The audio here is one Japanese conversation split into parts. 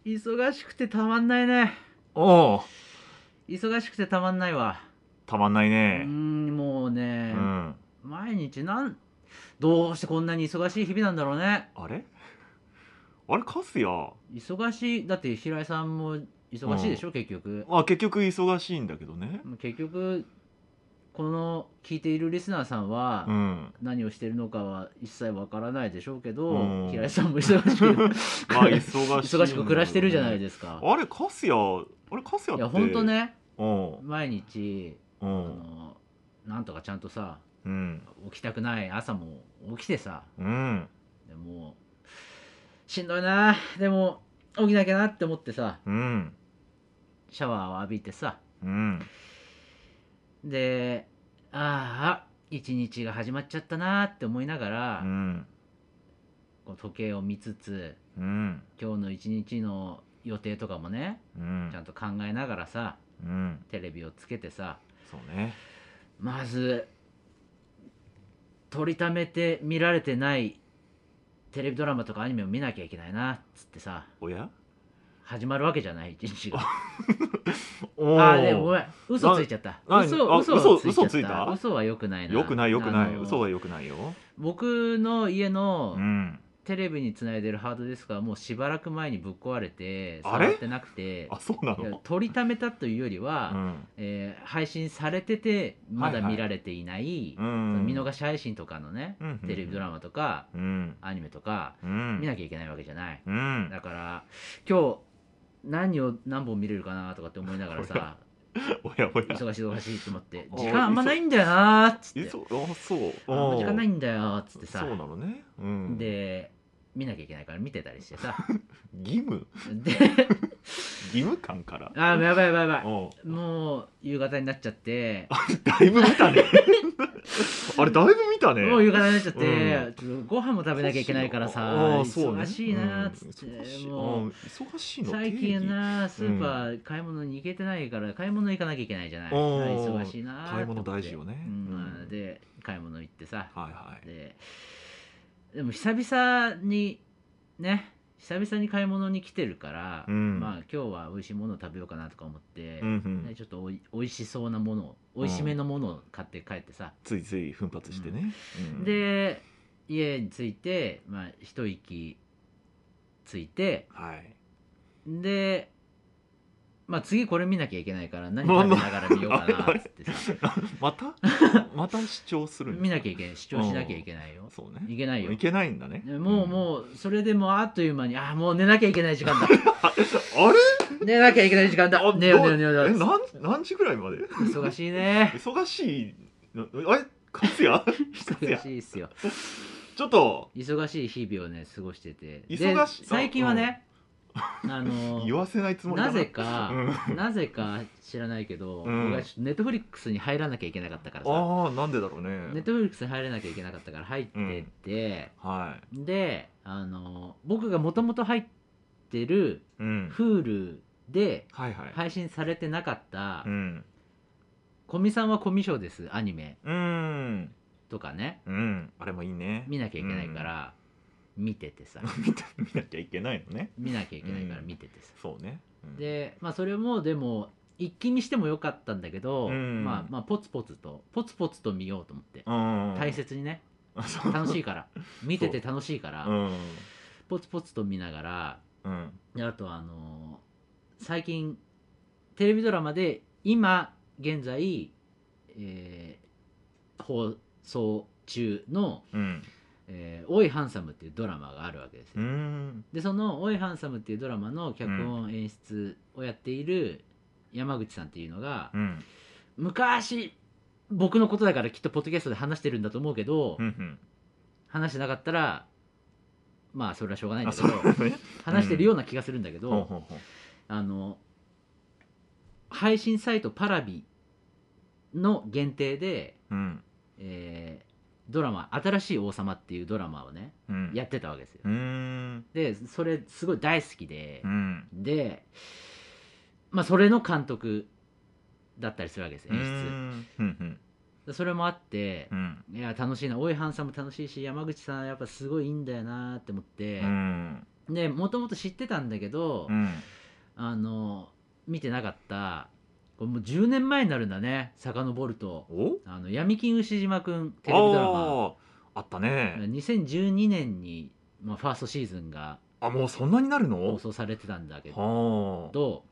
忙しくてたまんないね。 おお、 忙しくてたまんないわ。 たまんないね。 もううね、 ん。 毎日どうしてこんなに忙しい日々なんだろうね。 あれあれ、カスヤ。 忙しい。だって平井さんも忙しいでしょ、結局。 まあ結局忙しいんだけどね。 結局、この聞いているリスナーさんはうん。 何をしてるのかは一切わからないでしょうけうど、 ん。 平井さんも忙しくまあ忙しいんだ忙しく暮らしてるじゃないね。 ですか。 あれ、カスヤ、 いや、 って。 ほんとね、 うん。 毎日、 うん。 なんとかちゃんとさ、 うん。 起きたくない朝も起きてさ、 うん。 でもしんどいな、でも起きなきゃなって思ってさ、 うん。 シャワーを浴びてさ、 うん。 で、ああ一日が始まっちゃったなって思いながら、 うん。 こう時計を見つつ、 うん。 今日の一日の予定とかもね、 うん。 ちゃんと考えながらさ、 うん。 テレビをつけてさ、 そうね。 まず撮りためて見られてないテレビドラマとかアニメを見なきゃいけないなっつってさ、 おや。 始まるわけじゃない、一日が。 おあーでもごお。 めん、嘘ついちゃった。 な嘘あ、 嘘ついちゃっ嘘ついた。 た。嘘は良くないな。 よくない、よくない。嘘はよくないよ。 僕の家のうん。 テレビにつないでるハードディスクはもうしばらく前にぶっ壊れてあれ。 触ってなくて、 あ、そうないやの。 取りためたというよりは、 うん。 配信されててまだはいはい。 見られていない、 うその見ん。 逃し配信とかのね、 うん。 テレビドラマとかうん。 アニメとかうん。 見なきゃいけないわけじゃない。 うん。 だから今日何本見れるかなとかって思いながらさ、 おやおや。 忙しいと思ってあ時間あんまないんだよなーっつって、 あ、そう。 あんま時間ないんんだよっつってさ、 そうなのね。うん。 で見なきゃいけないから見てたりしてさ、 義務で義務感から。 やばいやばいやばい、 おう。 もう夕方になっちゃって、 だいぶ見たね。あれ、だいぶ見たね。 もう夕方になっちゃって、 うんちょっとご飯も食べなきゃいけないからさ、 ああ、そうね。 忙しいなーっつって、 忙しい。 もう忙しいの定最義。 近なスーパー買い物に行けてないから買い物行かなきゃいけないじゃない、忙しいなーって買い物大事よね。 で買い物行ってさ、 はいはい。 でも久々に買い物に来てるから、まあ今日は美味しいものを食べようかなとか思って、ね、ちょっとおいしそうなものを、おいしめのものを買って帰ってさ、 ついつい奮発してね。 で家に着いて、まあ一息ついて、 はい。 でまあ次これ見なきゃいけないから何食べながら見ようかなっつってさ、 また主張するんですか。 見なきゃいけない、主張しなきゃいけないよ。 そうね。 いけないよ。 いけないんだね。 もうそれでもうあっという間に、もう寝なきゃいけない時間だ。 あれ寝なきゃいけない時間だ。寝よう寝よう寝よう。 何時ぐらいまで。 忙しいね。 忙しい。あれ、勝也忙しいっすよ。 ちょっと忙しい日々をね過ごしてて、 忙しい。 最近はね、 言わせないつもりだなぜか知らないけど、僕はちょっとネットフリックスに入らなきゃいけなかったからさ。 なんでだろうね。 ネットフリックスに入れなきゃいけなかったから入ってって、で僕がもともと入ってる Hulu で配信されてなかった「古見さんはコミュ障です」アニメとかね、 あれもいいね。 見なきゃいけないから見ててさ、 見なきゃいけないのね。 見なきゃいけないから見ててさ、 そうね。 でまあそれもでも一気見してもよかったんだけど、まあポツポツと見ようと思って、大切にね、楽しいから見てて楽しいから、ポツポツと見ながら、であと最近テレビドラマで今現在、放送中のおいハンサムっていうドラマがあるわけですよ。でそのおいハンサムっていうドラマの脚本演出をやっている山口さんっていうのが、昔僕のことだからきっとポッドキャストで話してるんだと思うけど、話してなかったらまあそれはしょうがないんだけど、話してるような気がするんだけど、配信サイトパラビの限定で、ドラマ「新しい王様」っていうドラマをね、やってたわけですよ。でそれすごい大好きで、でまあそれの監督だったりするわけですよ、演出。それもあって、いや楽しいな、おいハンサム楽しいし山口さんやっぱすごいいいんだよなって思って、 でもともと知ってたんだけど、見てなかったこれもう10年前になるんだね、遡ると。闇金牛島くんテレビドラマあったね。 2012年に、ファーストシーズンがもうそんなになるの放送されてたんだけど、も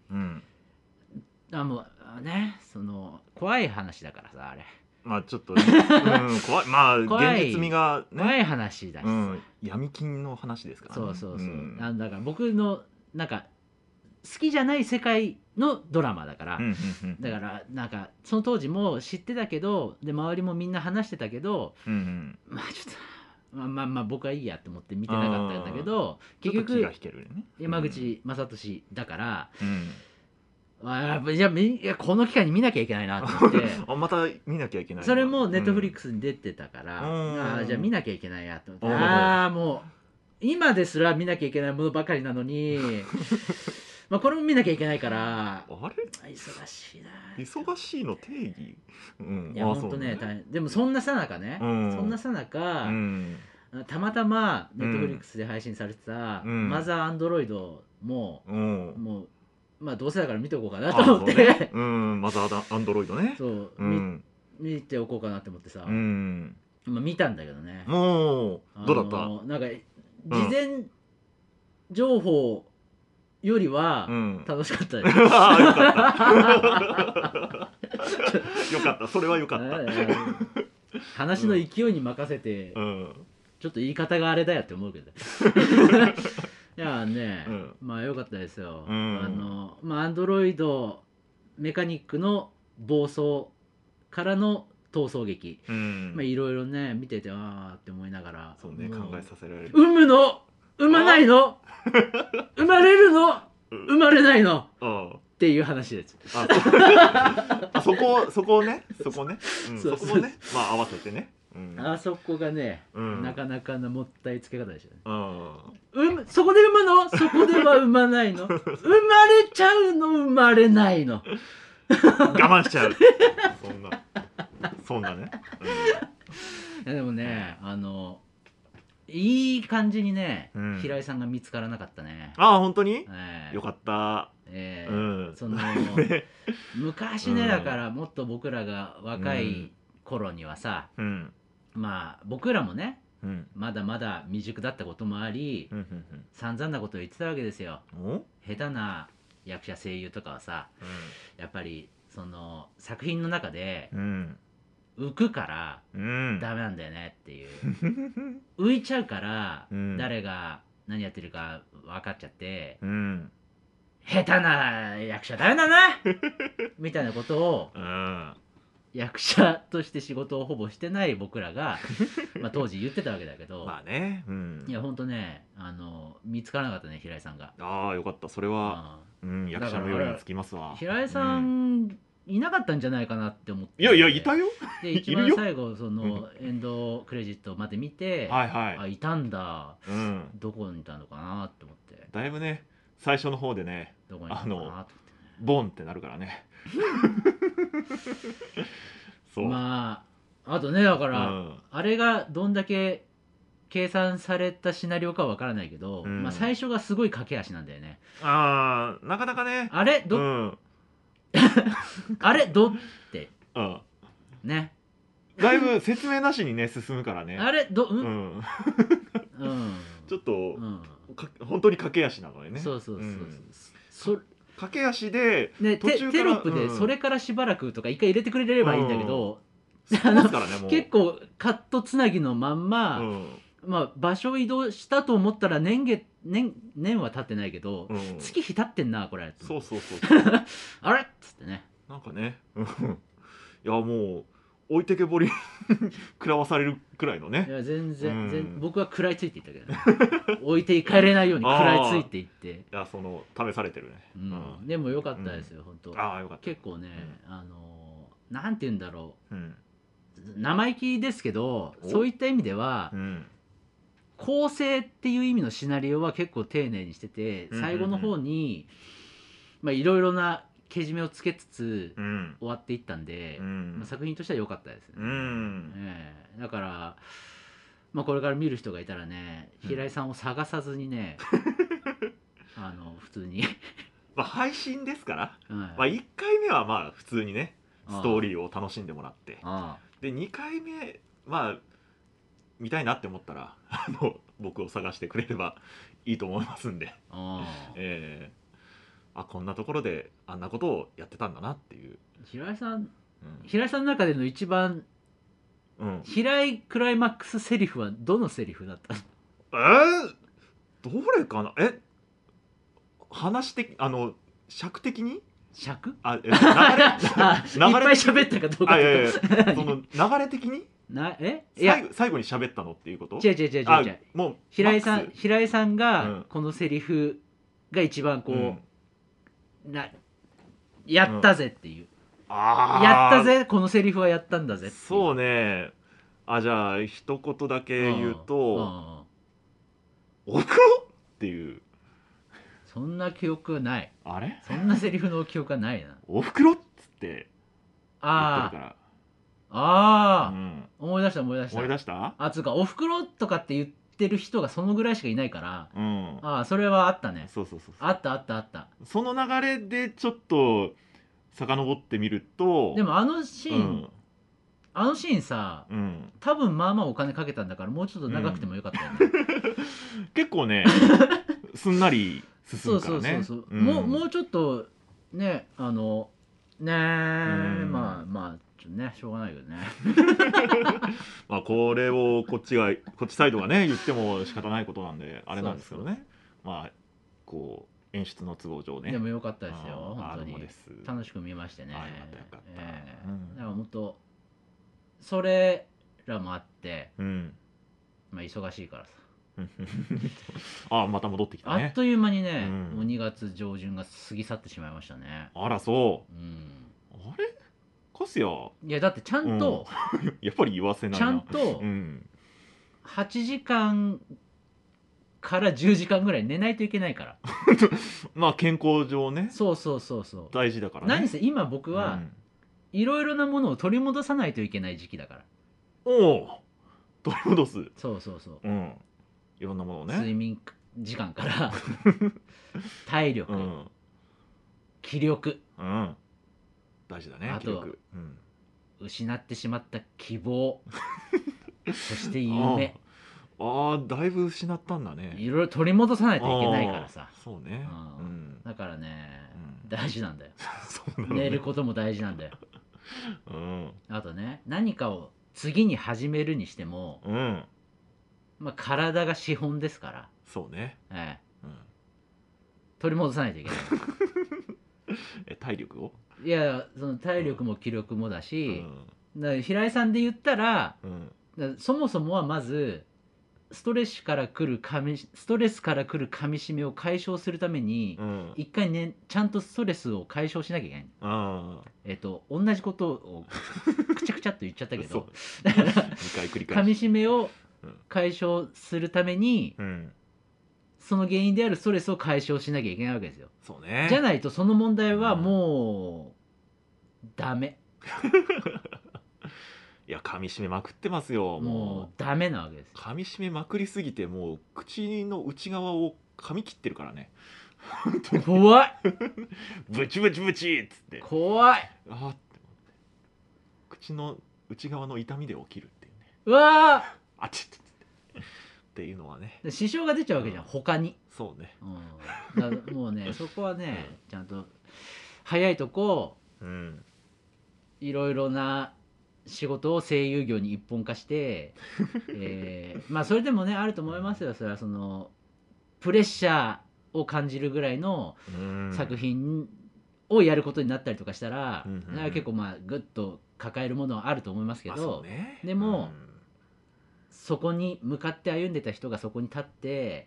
うね、その怖い話だからさ、あれちょっとね、怖い、現実味がね、 怖い話だしさ、 闇金の話ですからね。そう、だから僕のなんか好きじゃない世界のドラマだから、だからなんかその当時も知ってたけど、で周りもみんな話してたけど、ちょっと僕はいいやと思って見てなかったんだけど、結局山口正俊だから、じゃあこの機会に見なきゃいけないなと思ってまた見なきゃいけない。 それもネットフリックスに出てたから、じゃあ見なきゃいけないやと思って、もう今ですら見なきゃいけないものばかりなのにこれも見なきゃいけないから、忙しいな。 忙しいの定義、 いやほんとね、大変。でもそんなさなかね、そんなさなか、たまたまネットフリックスで配信されてたマザーアンドロイドも、もうどうせだから見ておこうかなと思って、 マザーアンドロイドね、 そう見ておこうかなって思ってさ、見たんだけどね。 もうどうだった？ なんか事前情報よりは楽しかったです。よかった、それはよかった。 話の勢いに任せて、ちょっと言い方があれだよって思うけど。いやね、よかったですよ。アンドロイドメカニックの暴走からの逃走劇、いろいろね見ててって思いながら、 そうね、考えさせられる。 産むの産まないの生まれるの生まれないのっていう話です。 そこをね、そこもね、合わせてね、 あそこがね、なかなかなもったいつけ方でしたね。そこで産むの、そこでは産まないの、生まれちゃうの、生まれないの、 我慢しちゃう。そんなね。 でもね、いい感じにね、平井さんが見つからなかったね。 本当によかった。 その昔ね、だからもっと僕らが若い頃にはさ、僕らもね、まだまだ未熟だったこともあり、散々なことを言ってたわけですよ。下手な役者声優とかはさ、やっぱりその作品の中で浮くからダメなんだよねっていう、浮いちゃうから誰が何やってるか分かっちゃって、下手な役者ダメだなみたいなことを役者として仕事をほぼしてない僕らが当時言ってたわけだけど、いやほんとね、見つからなかったね、平井さんが。 よかった、それは役者のようにつきますわ。 平井さんいなかったんじゃないかなって思って。 いやいたよ。 で一番最後そのエンドクレジットまで見て、いたんだ、どこにいたのかなって思って。 だいぶね、最初の方でね、 どこにいたのかなと思って、 ボンってなるからね。 そう、あとね、だから、あれがどんだけ計算されたシナリオかは分からないけど、最初がすごい駆け足なんだよね。 なかなかね。 あれあれってね、 だいぶ説明なしにね進むからね。 あれちょっと本当に駆け足なのよね。駆け足でテロップでそれからしばらくとか一回入れてくれればいいんだけど、結構カットつなぎのまんま、場所移動したと思ったら年は経ってないけど、月日経ってんなこれ。 そうあれっつってね、 なんかね、いやもう置いてけぼり食らわされるくらいのね。 いや全然僕は食らいついていったけどね、置いていかれないように食らいついていって、いや試されてるね。 でも良かったですよ、本当。 よかった。 結構ね、なんて言うんだろう、生意気ですけど、そういった意味では構成っていう意味のシナリオは結構丁寧にしてて、最後の方にいろいろなけじめをつけつつ終わっていったんで、作品としては良かったですね。だからこれから見る人がいたらね、平井さんを探さずにね普通にまあ配信ですから、 はいまあ、1回目はまあ普通にねストーリーーを楽しんでもらって、 あで2回目まあ見たいなって思ったら僕を探してくれればいいと思いますんで、 あこんなところであんなことをやってたんだなっていう、 平井さんうん平井さんの中での一番うん、 平井クライマックスセリフはどのセリフだったの？ どれかな話的尺的に尺流れあいっぱい流れ的に喋ったかどうかいやいやいってやことその流れ的にいや最後に喋ったのっていうこと違う違う違う違うあ違うもう平井さマックスん平井さんうがんこのセリフが一番こう、 うんやったぜっていう、 あーやったぜこのセリフはやったんだぜっていうそうねじゃあ一言だけ言うと「おふくろ!」っていうそんな記憶はない。 あれそんなセリフの記憶はないな。 おふくろっつって言ってるあからあ、 うん思い出した思い出した。 思い出したつうかおふくろとかって言ってる人がそのぐらいしかいないから、 うんそれはあったね。 そうそうそうあったあったあった。 その流れでちょっと遡ってみるとでもあのシーン、 うんあのシーンさ、 うん、 多分まあまあお金かけたんだからもうちょっと長くてもよかったよね。 結構ねすんなり進そうそうむからねそうそう、 うんもうちょっとねねえ、 うんまあちょっとねしょうがないけどね。 まあこれをこっちサイドがね言っても仕方ないことなんであれなんですけどね、まあこう演出の都合上ねでもよかったですよ本当にどうもです楽しく見ましてね。 よかったよかったうんだから本当それらもあって、 うんまあ忙しいからさ、 また戻ってきたねあっという間にね、 うんもう2月上旬が過ぎ去ってしまいましたね。 あらそうんうあれカスヤいやだってちゃんと、 やっぱり言わせないなちゃんとうん 8時間から10時間ぐらい寝ないといけないから。 まあ健康上ねそうそうそうそう。 大事だからね何せ今僕はうんいろいろなものを取り戻さないといけない時期だから。 おお取り戻すそうそうそう。 うんいろんなものをね睡眠時間から体力、 うん気力、 うん大事だねあと気力うん失ってしまった希望そして夢、 だいぶ失ったんだねいろいろ取り戻さないといけないからさ。 そうねううんんだからね、 うん大事なんだよ。 そうなのね寝ることも大事なんだよ。 うんあとね何かを次に始めるにしても、 うんまあ、体が資本ですから、 そうねうん取り戻さないといけない。 体力をいやその体力も気力もだうし、 んだから平井さんで言ったら、 うんだからそもそもはまずストレスから来る噛み締めを解消するために、 うん一回ねちゃんとストレスを解消しなきゃいけない。 あ同じことをくちゃくちゃっと言っちゃったけそうど 2回繰り噛返しみ締めをうん解消するためにうんその原因であるストレスを解消しなきゃいけないわけですよ。 そうねじゃないとその問題はうんもうダメ。 いや噛み締めまくってますよももうダメなわけですよ。 う噛み締めまくりすぎてもう口の内側を噛み切ってるからね怖いブチブチブチっつって怖い。 って思って口の内側の痛みで起きるっていうねうわあちっっていうのはねー支障が出ちゃうわけじゃん、他に。 そうねだからもうねそこはねちゃんと早いとこうんいろいろな仕事を声優業に一本化して、まあそれでもねあると思いますよ。それはそのプレッシャーを感じるぐらいのうん作品をやることになったりとかしたら、 うんうんうん結構まあグッと抱えるものはあると思いますけまあど、 そうねでもそこに向かって歩んでた人がそこに立って、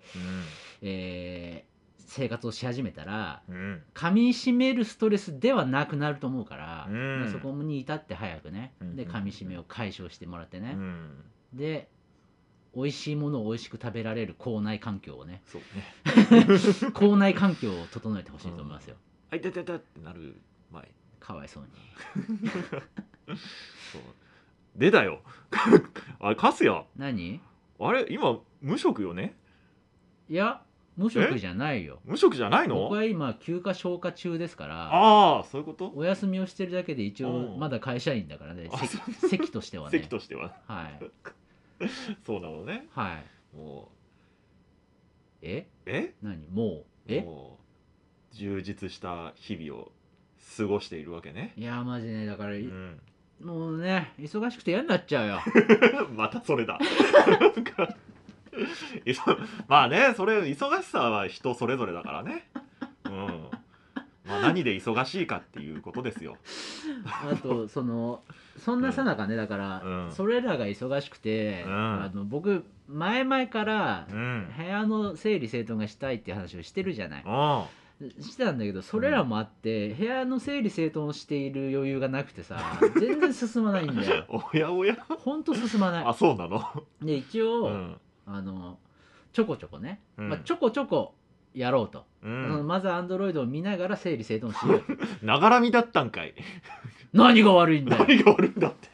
生活をし始めたらうん噛み締めるストレスではなくなると思うから、 うんそこに至って早くね、 うんで噛み締めを解消してもらってね、 うんで美味しいものを美味しく食べられる口内環境をねそうね口内環境を整えてほしいと思いますよ。 あいたいたいたってなる前かわいそうに。 そうでだよあれカスヤ何？ あれ今無職よねいや無職じゃないよ。 無職じゃないの？ 僕は今休暇消化中ですから。 ああ、そういうこと。 お休みをしてるだけで一応まだ会社員だからね、席としてはね。 席としては。 はい。 そうなのね。 はい。 もうえ何もう充実した日々を過ごしているわけね。 いやマジね、だから、もうね忙しくて嫌になっちゃうよ。 またそれだ。まあね、それ忙しさは人それぞれだからね。まあ、何で忙しいかっていうことですよ。 あとそんなさなかね、だから、それらが忙しくて、僕前々から部屋の整理整頓がしたいっていう話をしてるじゃない。してたんだけど、それらもあって、部屋の整理整頓をしている余裕がなくてさ、全然進まないんだよ。 おやおや、 ほんと進まない。 あ、そうなの。 で一応、ちょこちょこね、ちょこちょこやろうと、まずアンドロイドを見ながら整理整頓しよう。 ながらみだったんかい。 何が悪いんだよ。 何が悪いんだって。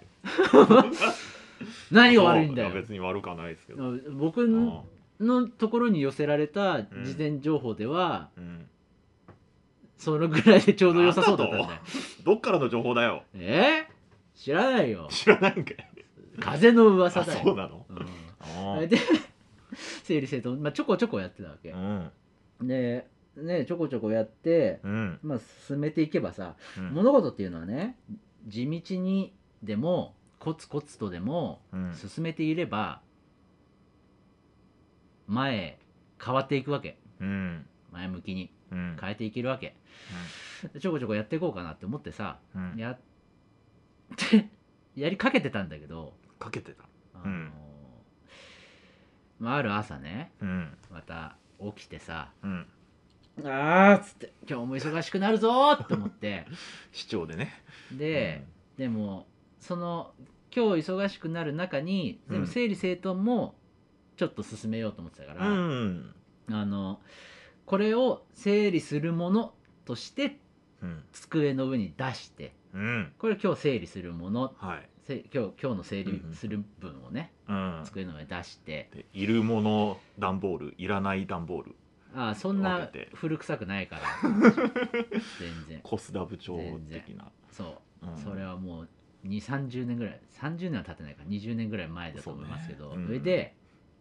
何が悪いんだよ。 別に悪くはないですけど、 僕のところに寄せられた事前情報では、そのぐらいでちょうど良さそうだったんだよ。 どっからの情報だよ。 知らないよ。 知らないんかい。 風の噂だよ。 そうなの。 で整理整頓、ちょこちょこやってたわけ。でね、ちょこちょこやって、進めていけばさ、物事っていうのはね、地道にでもコツコツとでも進めていれば前変わっていくわけ。前向きに変えていけるわけ。ちょこちょこやっていこうかなって思ってさ、やりかけてたんだけど、ある朝ね、また起きてさ、っつって今日も忙しくなるぞって思って市長でね。 でも今日忙しくなる中にでも整理整頓もちょっと進めようと思ってたから、これを整理するものとして机の上に出して、これ今日整理するもの、今日の整理する分をね、机の上に出して、 いるもの段ボール、いらない段ボール、 そんな古臭くないから全然コスダ部長的な。 それはもう20、30年ぐらい、30年は経ってないから20年ぐらい前だと思いますけど、それで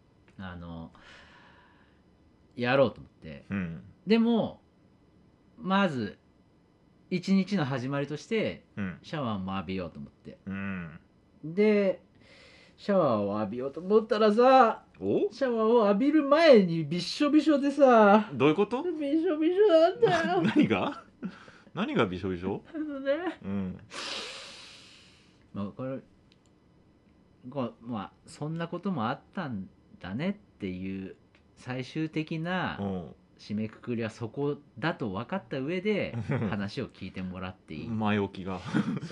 やろうと思って、でもまず一日の始まりとしてシャワーも浴びようと思って、でシャワーを浴びようと思ったらさ、シャワーを浴びる前にびっしょびしょでさ。 どういうこと？ びしょびしょなんだよ。 何がびしょびしょ？ そんなこともあったんだねっていう最終的な締めくくりはそこだと分かった上で話を聞いてもらっていい？ 前置きが。 そう、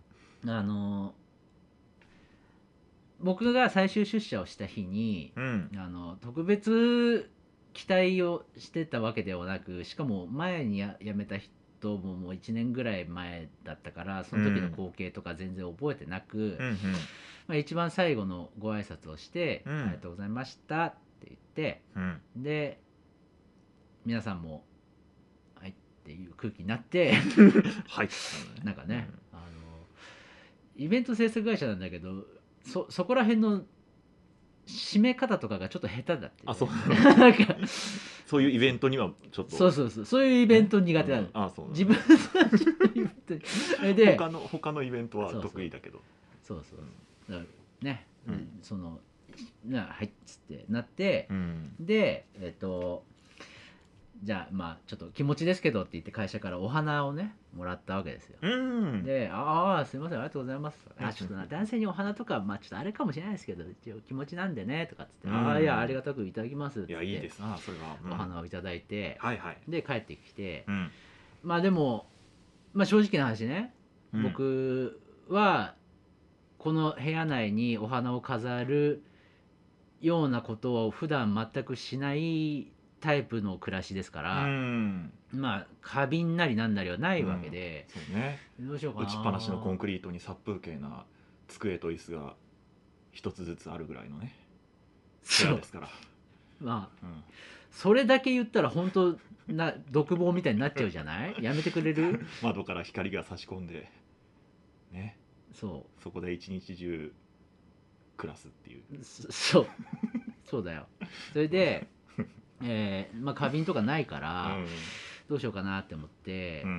僕が最終出社をした日に、特別期待をしてたわけではなく、しかも前に辞めた人も1年ぐらい前だったから、その時の光景とか全然覚えてなく、一番最後のご挨拶をして「ありがとうございました」って言って、で皆さんも「はい」っていう空気になってはいなんかね、イベント制作会社なんだけど、そこら辺の締め方とかがちょっと下手だって、 なんかそういうイベントにはちょっとそういうイベント苦手なの。自分で他のイベントは得意だけど、 だからね、はいっつってなって、でじゃあちょっと気持ちですけどって言って会社からお花をねもらったわけですよ。で「すいません、ありがとうございます」ちょっと男性にお花とかちょっとあれかもしれないですけど一応気持ちなんでね」とかっつって「いやありがたくいただきます」っていいですなそれは。 お花をいただいて、で帰ってきて、 でも正直な話ね、僕はこの部屋内にお花を飾るようなことを普段全くしないタイプの暮らしですから、花瓶なりなんなりはないわけで、どうしようかな、 打ちっぱなしのコンクリートに殺風景な机と椅子が一つずつあるぐらいのね部屋ですから。 まあ、 うん、 それだけ言ったら本当な独房みたいになっちゃうじゃない。やめてくれる。 窓から光が差し込んでね、 そそこで一日中暮らすっていう。 うそうそうだよ。それで、まあ花瓶とかないからどうしようかなって思ってうん、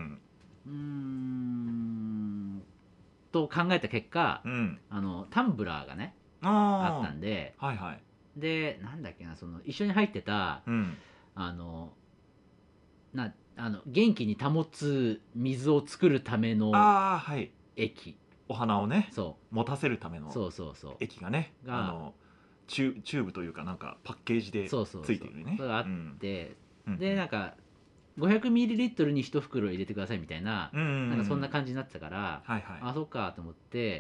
と考えた結果、 うん、 タンブラーがねあったんで、 はいはい、 でなんだっけな、その一緒に入ってたうん、 あの元気に保つ水を作るためのああはい、 液、 お花をねそ持たせるためうのそうそうそう液がね、 がチューブというかなんかパッケージでそうそうついてるね。 それがあって、 うんでなんか 500ml に1袋入れてくださいみたいな、 うん、 なんかそんな感じになってたから、 はいはい、 あそっかと思って、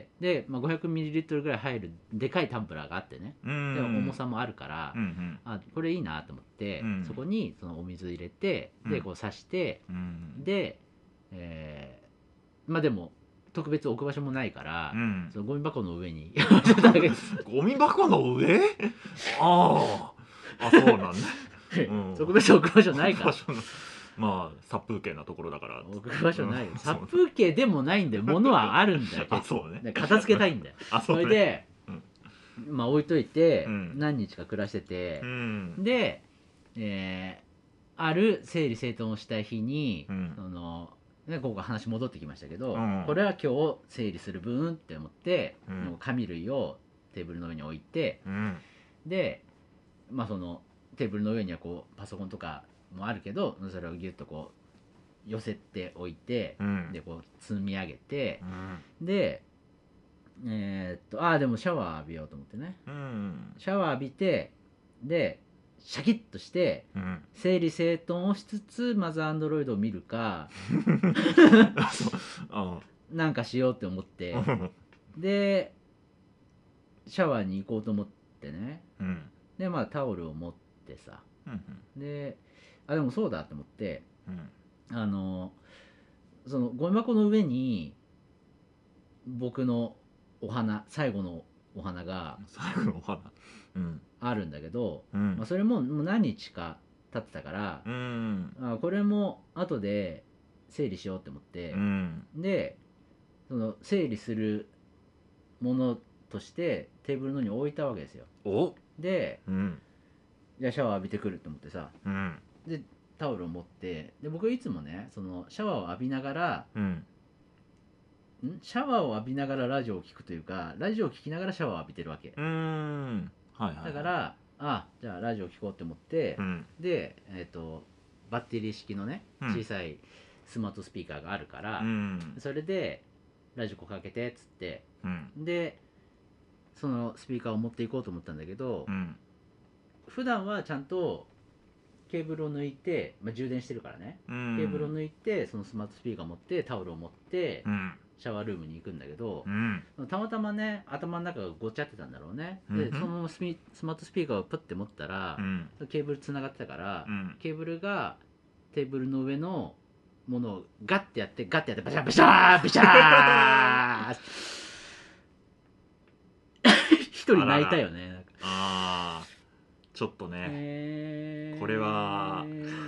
で、まあ、500ml ぐらい入るでかいタンブラーがあってね、で重さもあるから、 うんうん、 あこれいいなと思って、 うんそこにそのお水入れて、でこう刺して、で、まあでも特別置く場所もないから、そのゴミ箱の上にゴミ箱の上、ああそうなんだ、 特別置く場所ないから、 まあ殺風景なところだから置く場所ない、殺風景でもないんだよ、物はあるんだよ結構、ね、 片付けたいんだよ。それで、まあ置いといて、何日か暮らしてて、で、ある整理整頓をした日に、ここ話戻ってきましたけど、これは今日整理する分って思って、紙類をテーブルの上に置いて、で、まあそのテーブルの上にはこうパソコンとかもあるけど、それをギュッとこう寄せておいて、でこう積み上げて、ででもシャワー浴びようと思ってね、シャワー浴びて、でシャキッとして、整理整頓をしつつマザーアンドロイドを見るかなんかしようって思って、でシャワーに行こうと思ってね、でまあタオルを持ってさ、ででもそうだと思って、そのゴミ箱の上に僕のお花、最後のお花があるんだけど、まあ、それもう何日か経ってたから、これも後で整理しようって思って、でその整理するものとしてテーブルの上に置いたわけですよ。で、じゃあシャワー浴びてくると思ってさ、でタオルを持って、で僕いつもねそのシャワーを浴びながら、シャワーを浴びながらラジオを聞くというか、ラジオを聞きながらシャワーを浴びてるわけ。だからじゃあラジオ聞こうって思って、でバッテリー式のね小さいスマートスピーカーがあるから、それでラジコかけてっつって、でそのスピーカーを持っていこうと思ったんだけど、普段はちゃんとケーブルを抜いて、まあ、充電してるからね、ケーブルを抜いてそのスマートスピーカーを持ってタオルを持って、シャワールームに行くんだけど、たまたまね頭の中がごちゃってたんだろうね。でそのままスマートスピーカーをプッて持ったら、ケーブルつながってたから、ケーブルがテーブルの上のものをガッてやってバシャバシャービシャー一人泣いたよね。 ちょっとね、これは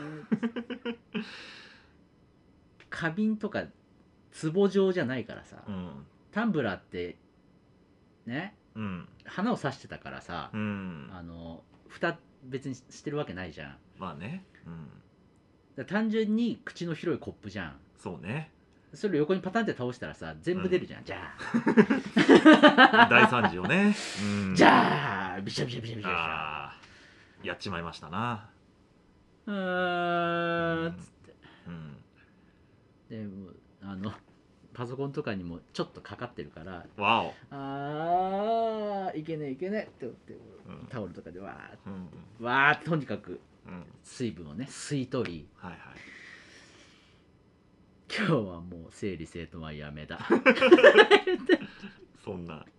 花瓶とか壺状じゃないからさ、タンブラーってね、花を刺してたからさ、蓋別にしてるわけないじゃん。 まあね、 単純に口の広いコップじゃん。 そうね。 それを横にパタンって倒したらさ全部出るじゃん、じゃあ大惨事をね、 じゃあビシャビシャビシャビシャやっちまいましたな。 つって、でもパソコンとかにもちょっとかかってるから、いけねえいけねえって思って、タオルとかでわーってとにかく水分をね吸い取り、今日はもう整理整頓はやめだそんなね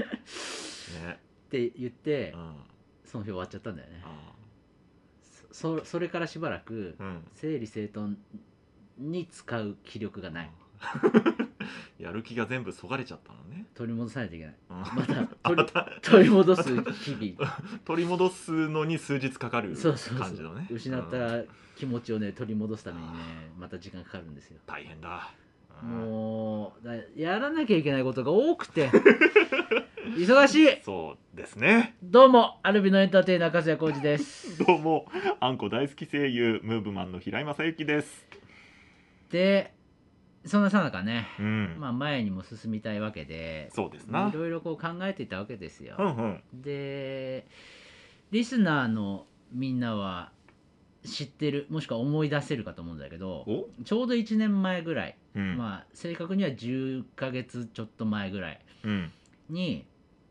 って言って、その日終わっちゃったんだよね。それからしばらく整理整頓に使う気力がないやる気が全部そがれちゃったのね。 取り戻さないといけない。 また取り戻す日々 取り戻すのに数日かかるそうそうそう感じのね。 失った気持ちをね取り戻すためにねまた時間かかるんですよ。 大変だ。 もうやらなきゃいけないことが多くて忙しい。 そうですね。 どうもアルビのエンターテイナー粕谷浩二です。 どうもあんこ大好き声優ムーブマンの平井正幸です。 でそんなさなかね、 まあ前にも進みたいわけで、 そうですな。 いろいろこう考えていたわけですよ。 でリスナーのみんなは知ってるもしくは思い出せるかと思うんだけど、ちょうど1年前ぐらい、正確には10ヶ月ちょっと前ぐらいに、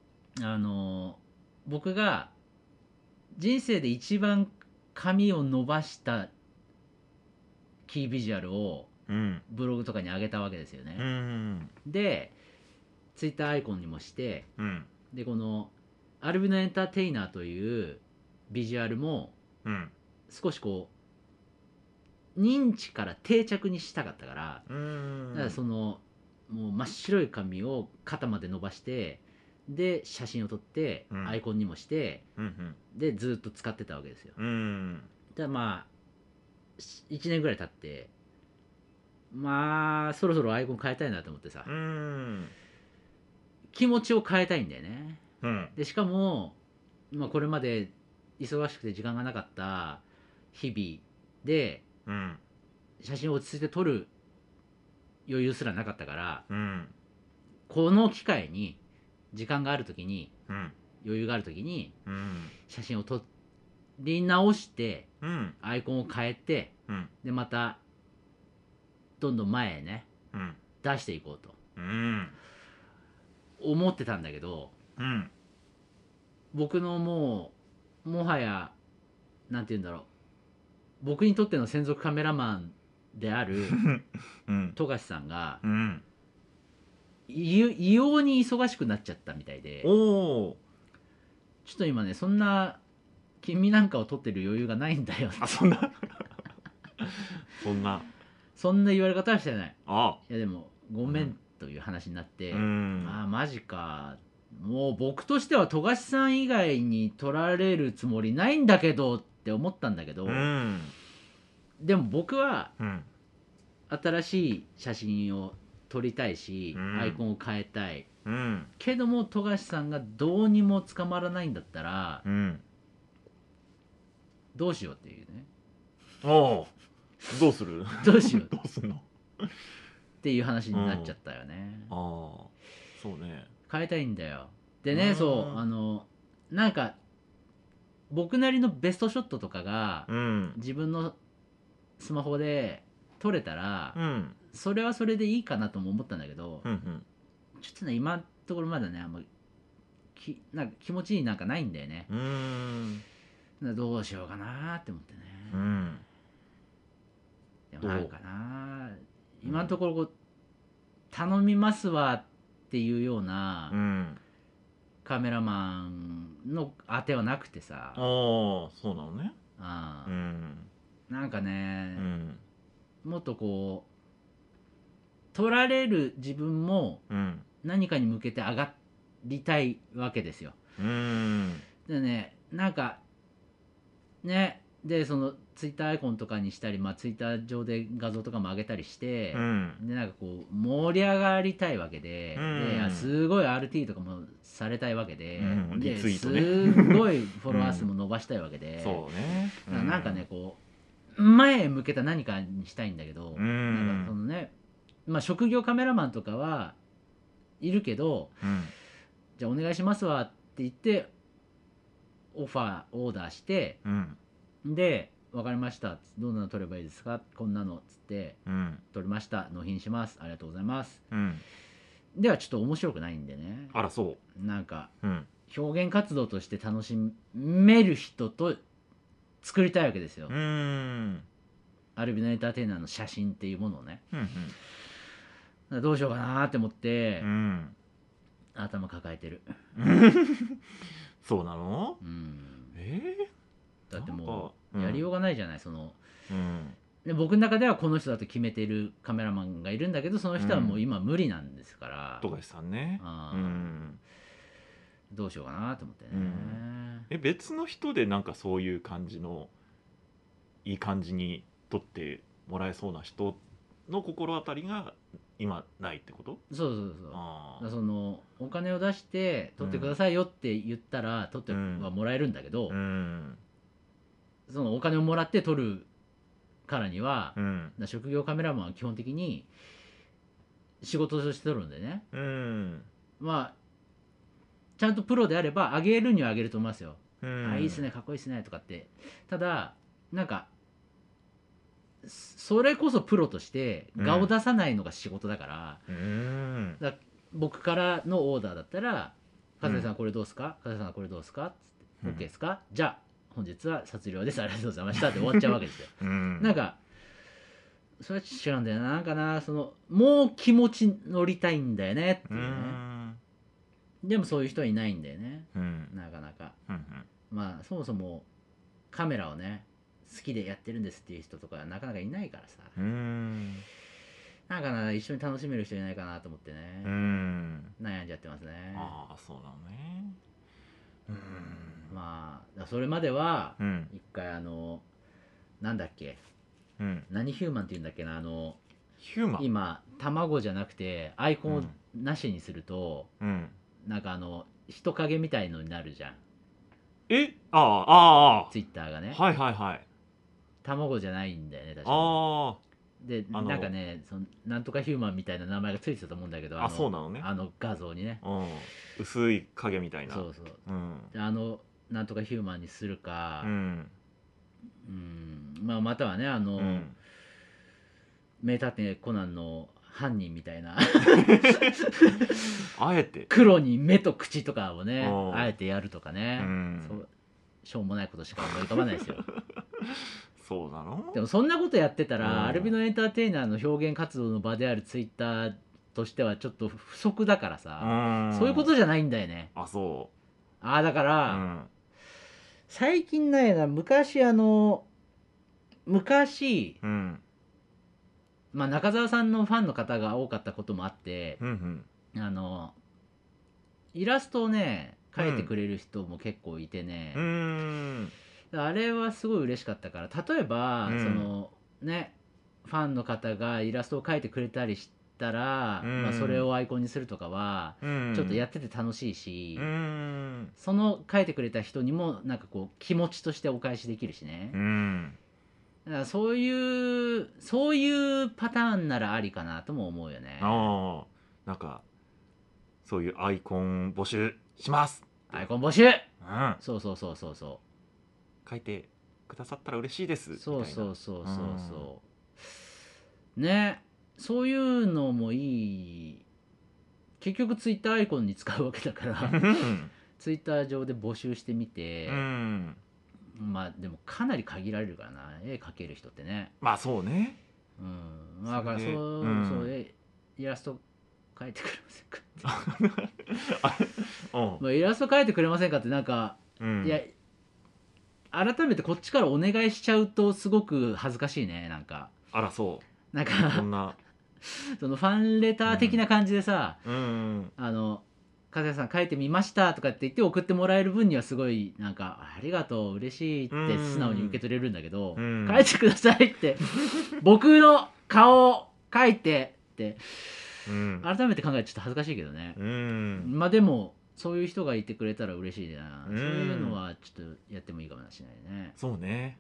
僕が人生で一番髪を伸ばしたキービジュアルをブログとかに上げたわけですよね。でツイッターアイコンにもして、でこのアルビノエンターテイナーというビジュアルも少しこう認知から定着にしたかったから、だからそのもう真っ白い髪を肩まで伸ばしてで写真を撮ってアイコンにもして、でずっと使ってたわけですよ。でまあ1年ぐらい経ってそろそろアイコン変えたいなと思ってさ、気持ちを変えたいんだよね。でしかも、これまで忙しくて時間がなかった日々で、写真を落ち着いて撮る余裕すらなかったから、この機会に時間がある時に、余裕がある時に、写真を撮り直して、アイコンを変えて、でまたどんどん前へね、出していこうと、思ってたんだけど、僕のもはやなんて言うんだろう、僕にとっての専属カメラマンである富樫さんが、異様に忙しくなっちゃったみたいで、ちょっと今ねそんな君なんかを撮ってる余裕がないんだよってそんな言われ方はしてない。 いやでもごめんという話になって、マジか、もう僕としては富樫さん以外に撮られるつもりないんだけどって思ったんだけど、でも僕は新しい写真を撮りたいし、アイコンを変えたい、けども富樫さんがどうにも捕まらないんだったら、どうしようっていうね。 どうするどうしようどうすんのっていう話になっちゃったよね。 そうね、 変えたいんだよ。でね、そうなんか僕なりのベストショットとかが、自分のスマホで撮れたら、それはそれでいいかなとも思ったんだけど、ちょっとね今のところまだねあんまなんか気持ちいいなんかないんだよね。どうしようかなって思ってね。でもなんかな、今のところこう頼みますわっていうようなカメラマンの当てはなくてさ。 そうなのね。 なんかね、もっとこう撮られる自分も何かに向けて上がりたいわけですよ。でね、なんかね、でそのツイッターアイコンとかにしたり、ツイッター上で画像とかも上げたりして、でなんかこう盛り上がりたいわけで、すごい RT とかもされたいわけで、すごいフォロワー数も伸ばしたいわけで、なんかねこう前へ向けた何かにしたいんだけど、なんかそのね、職業カメラマンとかはいるけど、じゃあお願いしますわって言ってオーダーして、で分かりました、どんなの撮ればいいですか、こんなのっつって、撮りました、納品します、ありがとうございます、ではちょっと面白くないんでね。なんか、表現活動として楽しめる人と作りたいわけですよ、アルビノエンターテイナーの写真っていうものをね。どうしようかなって思って、頭抱えてる。 そうなの？ だってもうやりようがないじゃない、その、 で僕の中ではこの人だと決めてるカメラマンがいるんだけど、その人はもう今無理なんですから、 富樫さんね。 どうしようかなと思ってね。別の人でなんかそういう感じのいい感じに撮ってもらえそうな人の心当たりが今ないってこと？ そうそうそう。そのお金を出して撮ってくださいよって言ったら撮ってはもらえるんだけど、そのお金をもらって撮るからには、職業カメラマンは基本的に仕事として撮るんでね、まあちゃんとプロであれば上げるには上げると思いますよ。あ、いいっすね、かっこいいっすねとかって。ただなんかそれこそプロとして画を出さないのが仕事だから、だから僕からのオーダーだったら「笠井さんこれどうすか？笠井さんこれどうすか？」っつって「OK ですか？じゃあ本日は撮影です、ありがとうございました」って終わっちゃうわけですよ。なんかそれは違うんだよな、なんかな、そのもう気持ち乗りたいんだよねっていうね。でもそういう人はいないんだよね、なかなか。まあそもそもカメラをね好きでやってるんですっていう人とかなかなかいないからさ、なんかな、一緒に楽しめる人いないかなと思ってね、悩んじゃってますね。 ああ、そうなのね。 まあそれまでは一回なんだっけ、何ヒューマンっていうんだっけな、 ヒューマン、 今卵じゃなくてアイコンをなしにすると、なんか人影みたいのになるじゃん。ツイッターがね、 はいはいはい、 卵じゃないんだよね確かに。でなんかね、そのなんとかヒューマンみたいな名前がついてたと思うんだけど、 そうなのね、 画像にね、 薄い影みたいな。 そうそう、でなんとかヒューマンにするか、まあまたはね名探偵コナンの犯人みたいなあえて黒に目と口とかをねあえてやるとかね、そうしょうもないことしか思い浮かばないですよ。 そうなの？ でもそんなことやってたら、アルビノエンターテイナーの表現活動の場であるツイッターとしてはちょっと不足だからさ、そういうことじゃないんだよね。だから、最近ないな、昔まあ中澤さんのファンの方が多かったこともあって、イラストをね描いてくれる人も結構いてね、あれはすごい嬉しかったから、例えば、そのねファンの方がイラストを描いてくれたりしたら、まあ、それをアイコンにするとかはちょっとやってて楽しいし、その描いてくれた人にもなんかこう気持ちとしてお返しできるしね、だからそういうパターンならありかなとも思うよね。 なんかそういうアイコン募集します、 アイコン募集、そうそうそうそうそう、 書いてくださったら嬉しいですみたいな。 そうね、そういうのもいい。結局ツイッターアイコンに使うわけだからツイッター上で募集してみて、まあでもかなり限られるからな、絵描ける人ってね。 まあそうね、 だからそうイラスト描いてくれませんかまあイラスト描いてくれませんかってなんか、いや改めてこっちからお願いしちゃうとすごく恥ずかしいね、なんか。なんかそのファンレター的な感じでさ「和也さん書いてみました」とかって言って送ってもらえる分にはすごいなんか「ありがとう嬉しい」って素直に受け取れるんだけど「書いてください」って僕の顔を書いてって改めて考えてちょっと恥ずかしいけどね。まあでもそういう人がいてくれたら嬉しいな。そういうのはちょっとやってもいいかもしれないね。 そうね。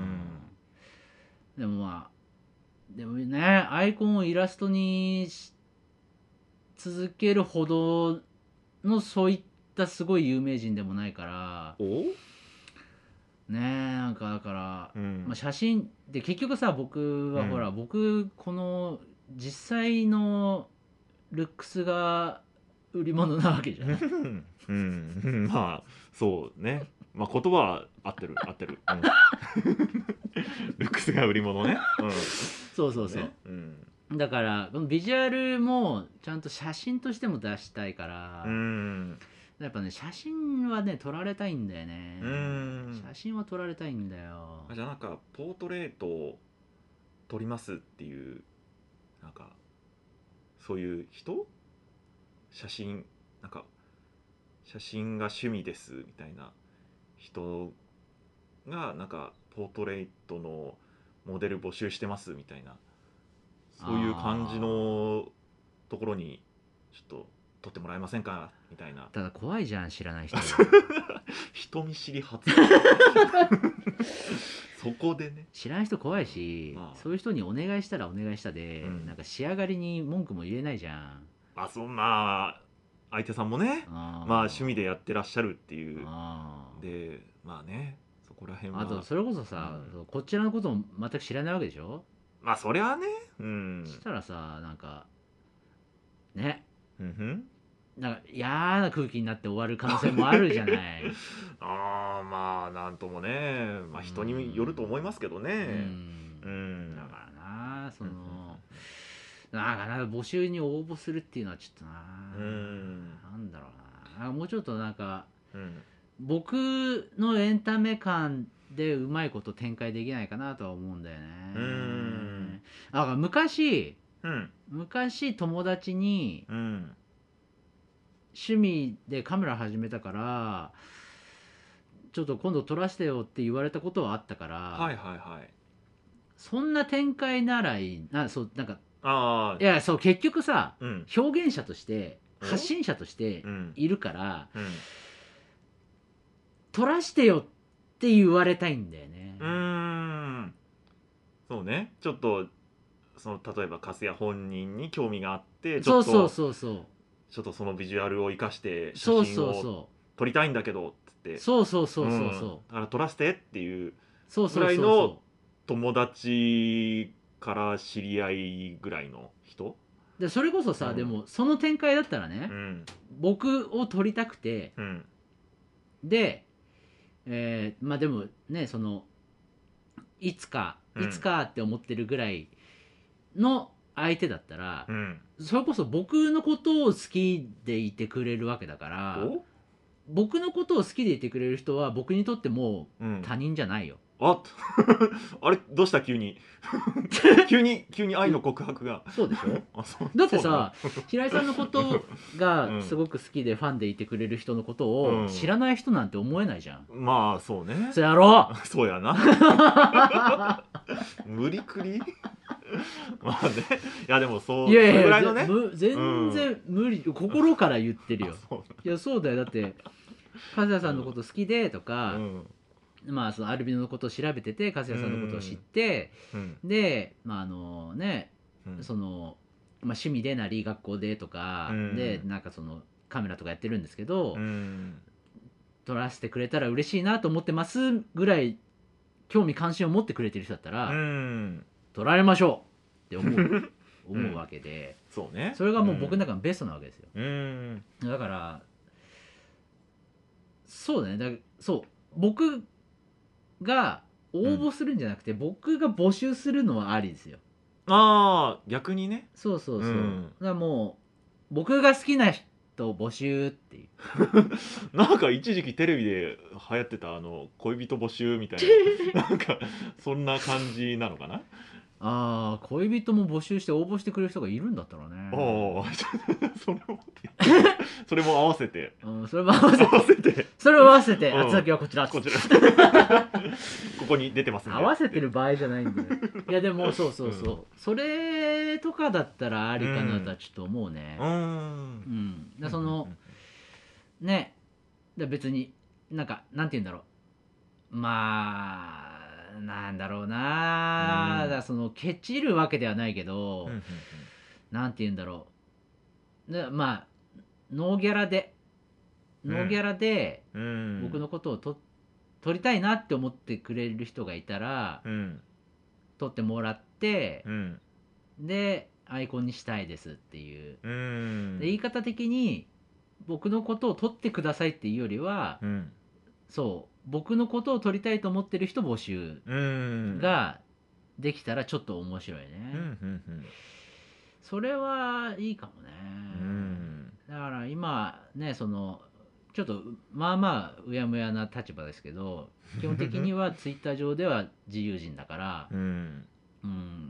でもまあでもね、アイコンをイラストに続けるほどのそういったすごい有名人でもないからね、なんかだから、まあ、写真で結局さ、僕はほら、僕この実際のルックスが売り物なわけじゃんまあそうね、まあ言葉は合ってるルックスが売り物ね、 そうそうそう、だからこのビジュアルもちゃんと写真としても出したいから、やっぱね写真はね撮られたいんだよね。写真は撮られたいんだよ。 じゃあなんかポートレート撮りますっていうなんかそういう人、写真なんか写真が趣味ですみたいな人がなんかポートレートのモデル募集してますみたいな、そういう感じのところにちょっと撮ってもらえませんかみたいな。 ただ怖いじゃん、知らない人人見知り発そこでね、 知らない人怖いし、 まあそういう人にお願いしたらお願いしたで、なんか仕上がりに文句も言えないじゃん。 そんな相手さんもね、趣味でやってらっしゃるっていうで、まあね、そこら辺はあとそれこそさ、こちらのことも全く知らないわけでしょ。 そりゃね、 したらさ、なんかね、 なんか嫌な空気になって終わる可能性もあるじゃない。 なんともね、人によると思いますけどね。 だからな、なんかな、募集に応募するっていうのはちょっとな、なんだろうな、もうちょっとなんか、僕のエンタメ感でうまいこと展開できないかなとは思うんだよね。だから昔友達に、趣味でカメラ始めたからちょっと今度撮らせてよって言われたことはあったから、そんな展開ならいいな。そうなんかいや、そう結局さ、表現者として発信者としているから、撮らしてよって言われたいんだよね。 そうね、ちょっと例えば粕谷本人に興味があってちょっとそのビジュアルを生かして写真を撮りたいんだけどっつって、だから撮らせてっていうぐらいの友達から知り合いぐらいの人で、それこそさ、でもその展開だったらね、僕を撮りたくて、ででもね、いつかって思ってるぐらいの相手だったら、それこそ僕のことを好きでいてくれるわけだから、僕のことを好きでいてくれる人は僕にとってもう他人じゃないよ。 あれどうした急に急に愛の告白が。 そうでしょだってさ、平井さんのことがすごく好きでファンでいてくれる人のことを知らない人なんて思えないじゃん。 そうね、 そうやろう。 そうやな無理くりね、いやでもそれぐらいのね、 全然無理、心から言ってるよ。いやそうだよ。だって和也さんのこと好きでとか、そのアルビノのことを調べてて和也さんのことを知って、で趣味でなり学校でとか、でなんかカメラとかやってるんですけど、撮らせてくれたら嬉しいなと思ってますぐらい興味関心を持ってくれてる人だったら、撮られましょうって思うわけで、それがもう僕の中のベストなわけですよ。だからそうだね、僕が応募するんじゃなくて、僕が募集するのはありですよ。 逆にね。 だからもう僕が好きな人募集っていうなんか一時期テレビで流行ってた恋人募集みたいななんかそんな感じなのかな。 恋人も募集して応募してくれる人がいるんだったらね。 それも合わせて、 それも合わせて厚崎はこちらここに出てますね。 合わせてる場合じゃないんだよ。いやでもそれとかだったらありかなとはちょっと思うね。ね、別になんかなんて言うんだろう、なんだろうな、だからケチるわけではないけど、なんて言うんだろう、ノーギャラで僕のことを撮りたいなって思ってくれる人がいたら、撮ってもらって、でアイコンにしたいですっていう、で言い方的に僕のことを撮ってくださいっていうよりは、僕のことを撮りたいと思ってる人募集ができたらちょっと面白いね。それはいいかもね。だから今ね、ちょっとうやむやな立場ですけど、基本的にはツイッター上では自由人だから、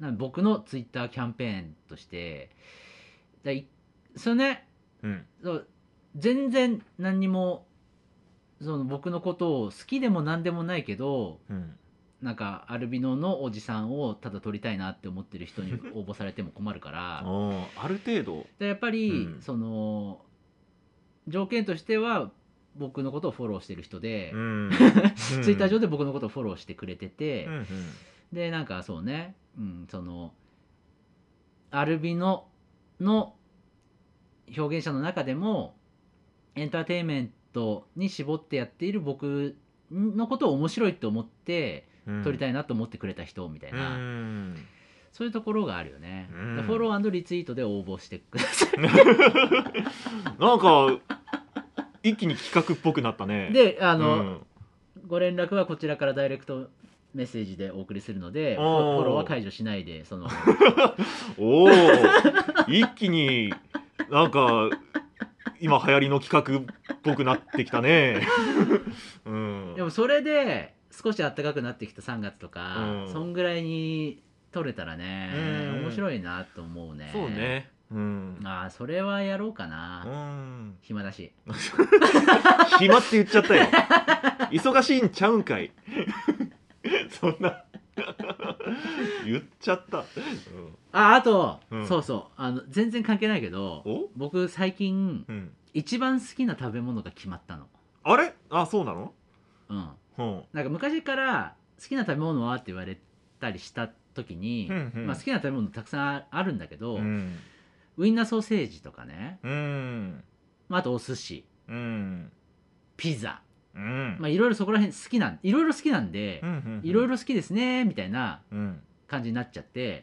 僕のツイッターキャンペーンとしてそれね、そう全然何にもその僕のことを好きでも何でもないけど、なんかアルビノのおじさんをただ撮りたいなって思ってる人に応募されても困るからある程度でやっぱり、その条件としては僕のことをフォローしてる人で、ツイッター上で僕のことをフォローしてくれてて、でなんかそうね、そのアルビノの表現者の中でもエンターテインメントに絞ってやっている僕のことを面白いって思って撮りたいなと思ってくれた人みたいな、そういうところがあるよね。フォロー&リツイートで応募してくださいなんか一気に企画っぽくなったね。 でご連絡はこちらからダイレクトメッセージでお送りするのでフォローは解除しないでそのおお一気になんか今流行りの企画っぽくなってきたね、 でもそれで少し暖かくなってきた3月とか、そんぐらいに撮れたらね、面白いなと思うね。 そうね、 それはやろうかな。暇だし暇って言っちゃったよ忙しいんちゃうんかいそんな言っちゃった、 あと、そうそう全然関係ないけど僕最近、一番好きな食べ物が決まったの。 あれそうなの？ なんか昔から好きな食べ物はって言われたりした時に、好きな食べ物たくさんあるんだけど、ウインナーソーセージとかね、あとお寿司、ピザ、いろいろそこら辺いろいろ好きなんで、いろいろ好きですねみたいな感じになっちゃって、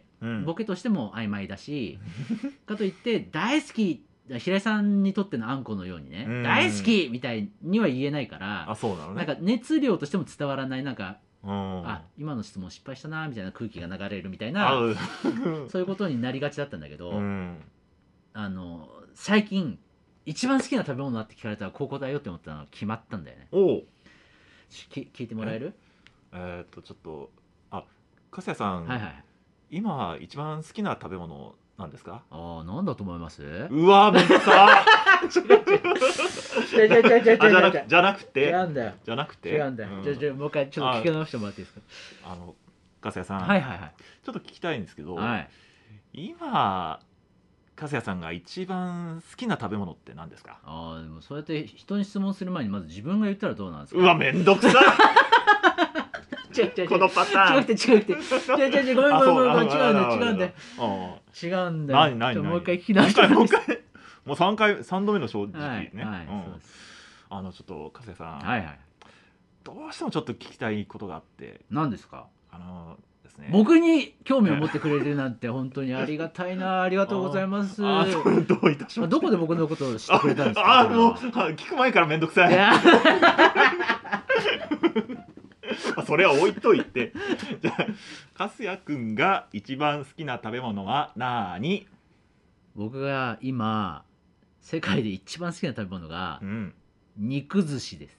ボケとしても曖昧だしかといって大好き平井さんにとってのあんこのようにね、大好きみたいには言えないから、 そうなのね、 なんか熱量としても伝わらない、なんか今の質問失敗したなみたいな空気が流れるみたいなそういうことになりがちだったんだけど、最近一番好きな食べ物だって聞かれたらここだよって思ったのが決まったんだよね。聞いてもらえる？ ちょっと粕谷さん、今一番好きな食べ物なんですか？ なんだと思います？ うわめっちゃじゃなくて違うんだよじゃなくて違うんだよ、もう一回ちょっと聞き直してもらっていいですか？ 粕谷さん、ちょっと聞きたいんですけど、今粕谷さんが一番好きな食べ物って何ですか？ でもそうやって人に質問する前にまず自分が言ったらどうなんですか？ うわめんどくさこのパターン違くてごめん違うんだよもう一回聞き直してもう 3度目の正直ね。ちょっと粕谷さん、どうしてもちょっと聞きたいことがあって。 何ですか？ ですね、 僕に興味を持ってくれるなんて本当にありがたいな。ありがとうございます。 どういたしまして。 どこで僕のことを知ってくれたんですか？ もう聞く前からめんどくさいそれは置いといてじゃあ粕谷くんが一番好きな食べ物は何？ 僕が今世界で一番好きな食べ物が、肉寿司です。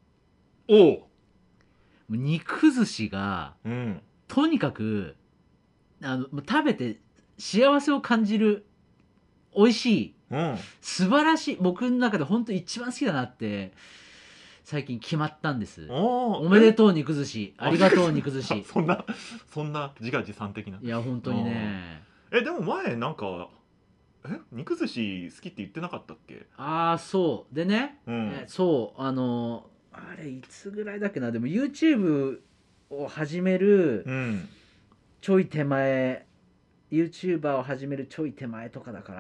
肉寿司が、とにかく食べて幸せを感じる、美味しい、素晴らしい、僕の中で本当に一番好きだなって最近決まったんです。おめでとう肉寿司、ありがとう肉寿司そんな自画自賛的な。 いや本当にね。 でも前なんか肉寿司好きって言ってなかったっけ？ そうでね、そうあれいつぐらいだっけな、でも YouTube を始めるちょい手前、YouTuber を始めるちょい手前とかだから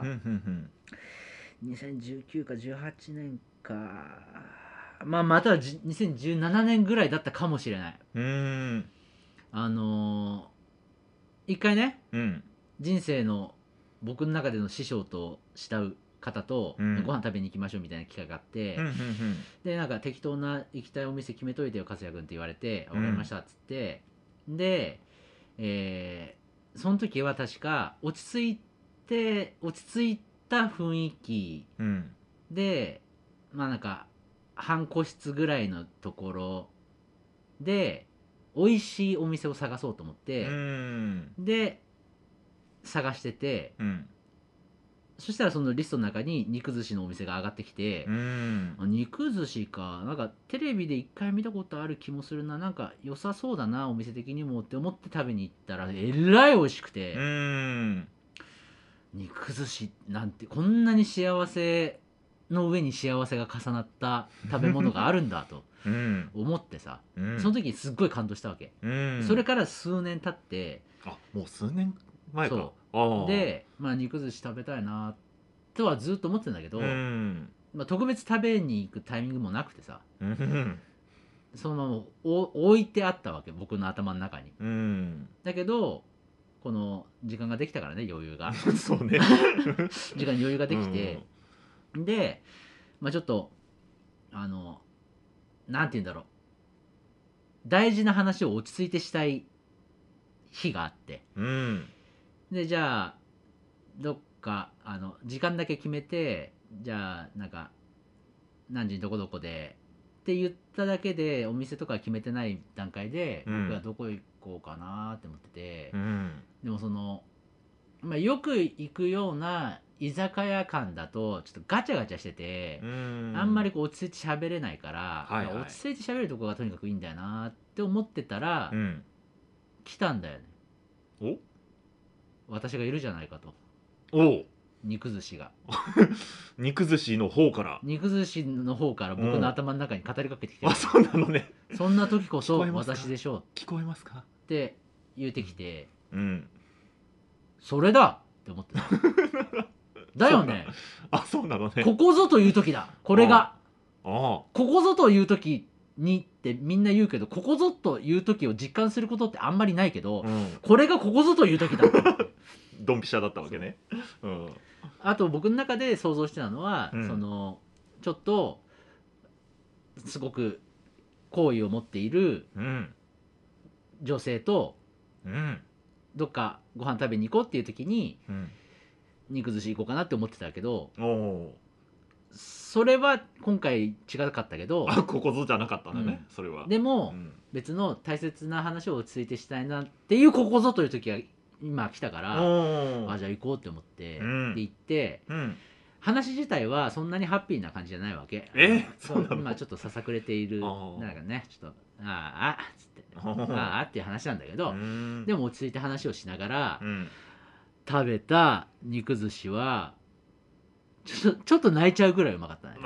、2019か18年か、または2017年ぐらいだったかもしれない。一回ね、人生の僕の中での師匠と慕う方とご飯食べに行きましょうみたいな機会があって、でなんか適当な行きたいお店決めといてよ粕谷君って言われて、分かりましたっつって、で、その時は確か落ち着いた雰囲気で、なんか半個室ぐらいのところで美味しいお店を探そうと思って、 で探してて、そしたらそのリストの中に肉寿司のお店が上がってきて、肉寿司か、なんかテレビで一回見たことある気もするな、なんか良さそうだなお店的にもって思って食べに行ったらえらい美味しくて、肉寿司なんてこんなに幸せの上に幸せが重なった食べ物があるんだと思ってさ、その時にすっごい感動したわけ、それから数年経って、 もう数年前か、 で、肉寿司食べたいなとはずっと思ってたんだけど、特別食べに行くタイミングもなくてさ、そのまま置いてあったわけ、僕の頭の中に、だけどこの時間ができたからね、余裕がそうね時間に余裕ができて、で、ちょっとなんて言うんだろう、大事な話を落ち着いてしたい日があって、でじゃあどっか時間だけ決めて、じゃあなんか何時にどこどこでって言っただけで、お店とか決めてない段階で僕はどこ行こうかなって思ってて、でもその、よく行くような居酒屋館だとちょっとガチャガチャしてて、あんまりこう落ち着いて喋れないから、落ち着いて喋るとこがとにかくいいんだよなって思ってたら、来たんだよね、私がいるじゃないかと。肉寿司が肉寿司の方から肉寿司の方から僕の頭の中に語りかけてきて、 そうなのね、 そんな時こそ私でしょう、 聞こえますかって言うてきて、それだって思ってただよね、 そうなのね、 ここぞという時だ、これがここぞという時にってみんな言うけど、ここぞという時を実感することってあんまりないけど、これがここぞという時だドンピシャだったわけね。 あと僕の中で想像してたのは、そのちょっとすごく好意を持っている女性とどっかご飯食べに行こうっていう時に、肉寿司行こうかなって思ってたけど、それは今回違かったけど、 ここぞじゃなかったんだね、それは。 でも、別の大切な話を落ち着いてしたいなっていうここぞという時が今来たから、じゃあ行こうって思って、で行って、話自体はそんなにハッピーな感じじゃないわけ。今ちょっとささくれている、なんかね、ちょっとっつってっていう話なんだけど、でも落ち着いて話をしながら、食べた肉寿司はちょっと泣いちゃうぐらいうまかったね。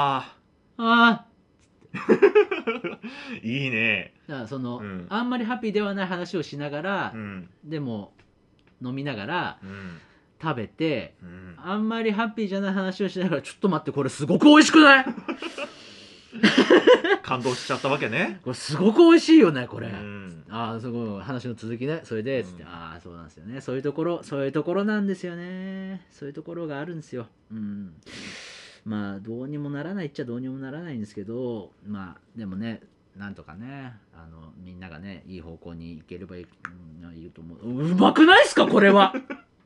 いいね。 だからその、あんまりハッピーではない話をしながら、でも飲みながら、食べて、あんまりハッピーじゃない話をしながら、ちょっと待って、これすごく美味しくない感動しちゃったわけね。 これすごく美味しいよねこれ、すごい話の続きね、それでつって、そうなんですよね、そういうところなんですよね、そういうところがあるんですよ。どうにもならないっちゃどうにもならないんですけど、でもね、なんとかね、みんながねいい方向に行ければいいと思う。うまくないっすかこれは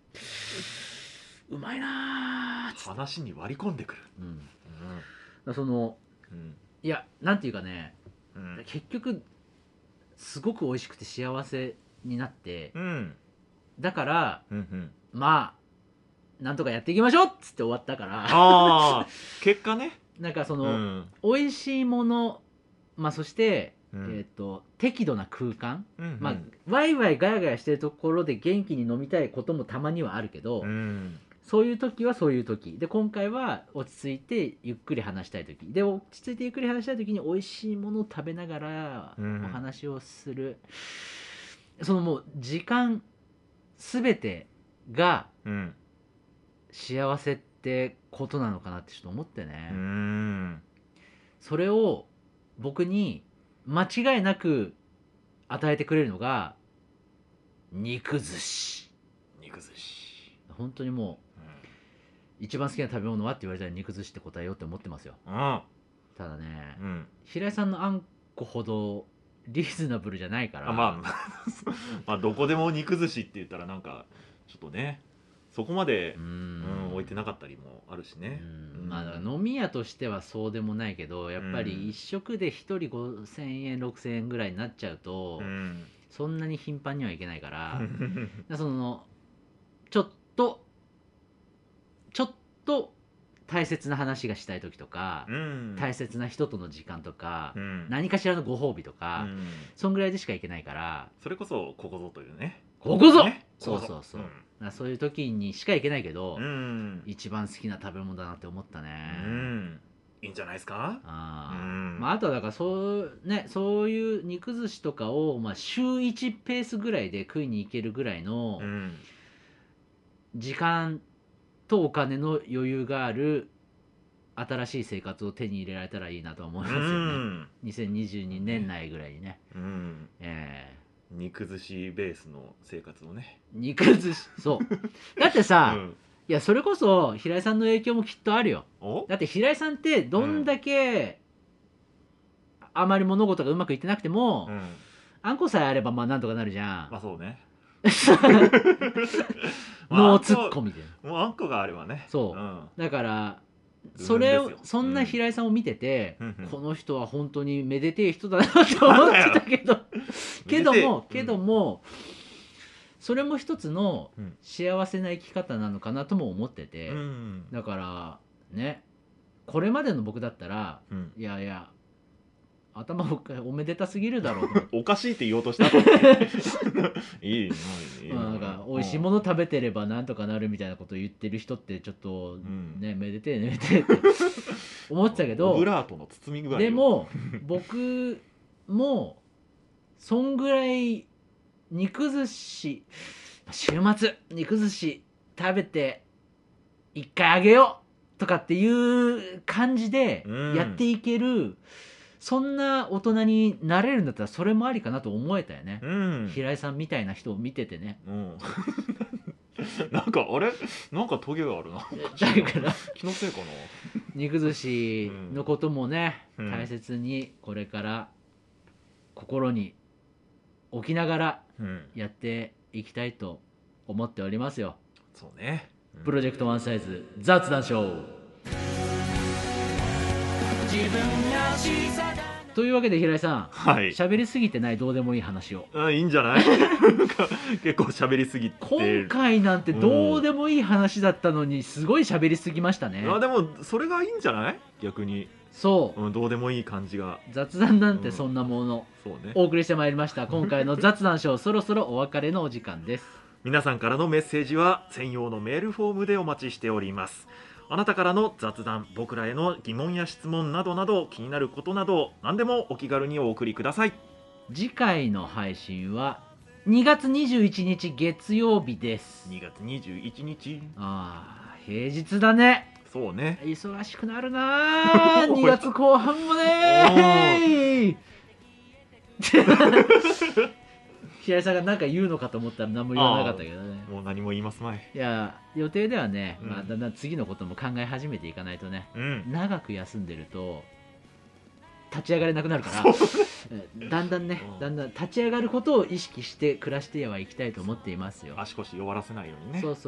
うまいなー、 話に割り込んでくる。 その、いや、なんていうかね、結局すごく美味しくて幸せになって、だから、なんとかやっていきましょうっつって終わったから、 結果ね、 なんかその、美味しいもの、そして、適度な空間、ワイワイガヤガヤしてるところで元気に飲みたいこともたまにはあるけど、そういう時はそういう時で、今回は落ち着いてゆっくり話したい時で、落ち着いてゆっくり話したい時に美味しいものを食べながらお話をする、そのもう時間全てが幸せってことなのかなってちょっと思ってね。それを僕に間違いなく与えてくれるのが肉寿司。本当にもう、一番好きな食べ物はって言われたら肉寿司って答えようって思ってますよ。ただね、平井さんのあんこほどリーズナブルじゃないから、 どこでも肉寿司って言ったらなんかちょっとね、そこまで置いてなかったりもあるしね。 飲み屋としてはそうでもないけど、やっぱり一食で1人5000円6000円ぐらいになっちゃうと、 そんなに頻繁にはいけないからそのちょっと大切な話がしたい時とか、大切な人との時間とか、何かしらのご褒美とか、そんぐらいでしかいけないから、 それこそここぞというね、 ここぞ、そうそうそう、そういう時にしかいけないけど、一番好きな食べ物だなって思ったね。 いいんじゃないですか。 あとはだからそういう肉寿司とかを、週1ペースぐらいで食いに行けるぐらいの時間とお金の余裕がある新しい生活を手に入れられたらいいなと思いますよね。2022年内ぐらいにね。 肉寿司ベースの生活をね。 肉寿司、そうだってさ、いやそれこそ平井さんの影響もきっとあるよ。だって平井さんってどんだけあまり物事がうまくいってなくても、あんこさえあればなんとかなるじゃん。 まあそうね。 ノーツッコミで、 もうあんこがあればね。 そう、だからそんな平井さんを見てて、この人は本当にめでてえ人だなと思ってたけどけどもそれも一つの幸せな生き方なのかなとも思ってて、だからね、これまでの僕だったら、いやいや頭おめでたすぎるだろうとおかしいって言おうとしたいいなんか美味しいもの食べてればなんとかなるみたいなことを言ってる人ってちょっとね、めでてえめでてえって思ってたけど、 オブラートの包み具合でも僕もそんぐらい肉寿司週末肉寿司食べて一回あげようとかっていう感じでやっていける、そんな大人になれるんだったらそれもありかなと思えたよね、平井さんみたいな人を見ててね、 なんかあれなんかトゲがあるな。 だから気のせいかな。 肉寿司のこともね、大切にこれから心に置きながらやっていきたいと思っておりますよ。 そうね、 プロジェクトワンサイズ雑談ショー。というわけで平井さん、喋りすぎてないどうでもいい話を。 いいんじゃない結構喋りすぎて、 今回なんてどうでもいい話だったのにすごい喋りすぎましたね。 でもそれがいいんじゃない、逆に。 そう、 どうでもいい感じが。 雑談なんてそんなもの、 そうね、 お送りしてまいりました。今回の雑談ショーそろそろお別れのお時間です。 皆さんからのメッセージは専用のメールフォームでお待ちしております。あなたからの雑談、僕らへの疑問や質問などなど、気になることなど何でもお気軽にお送りください。 次回の配信は2月21日月曜日です。 2月21日、 平日だね。 そうね、 忙しくなるな2月後半もね平井さんが何か言うのかと思ったら何も言わなかったけどね。 もう何も言いますまい。 いや予定ではね、だんだん次のことも考え始めていかないとね、長く休んでると立ち上がれなくなるからだんだん立ち上がることを意識して暮らしてはいきたいと思っていますよ。 足腰弱らせないようにね。 そう、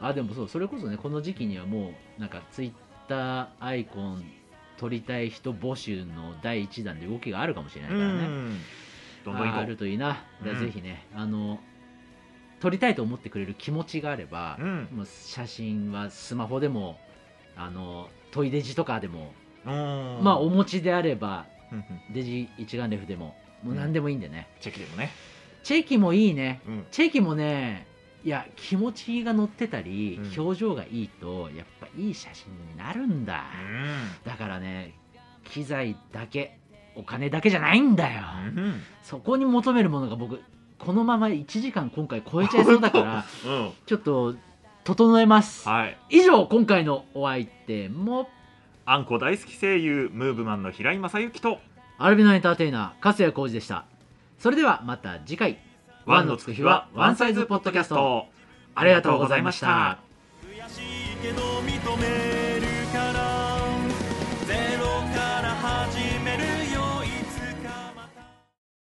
でもそれこそね、この時期にはもうなんかツイッターアイコン取りたい人募集の第1弾で動きがあるかもしれないからね。 どんどんあるといいな。ぜひね、撮りたいと思ってくれる気持ちがあれば、もう写真はスマホでもトイデジとかでも、お持ちであればデジ一眼レフでももう何でもいいんでね、 チェキでもね。 チェキもいいね、チェキもね、いや気持ちが乗ってたり、表情がいいとやっぱいい写真になるんだ、だからね、機材だけお金だけじゃないんだよ、そこに求めるものが僕このまま1時間今回超えちゃいそうだからちょっと整えます、以上今回のお相手もあんこ大好き声優ムーブマンの平井正幸とアルビノエンターテイナー粕谷浩二でした。それではまた次回、ワンのつく日はワンサイズポッドキャスト、ありがとうございました。 悔しいけど認め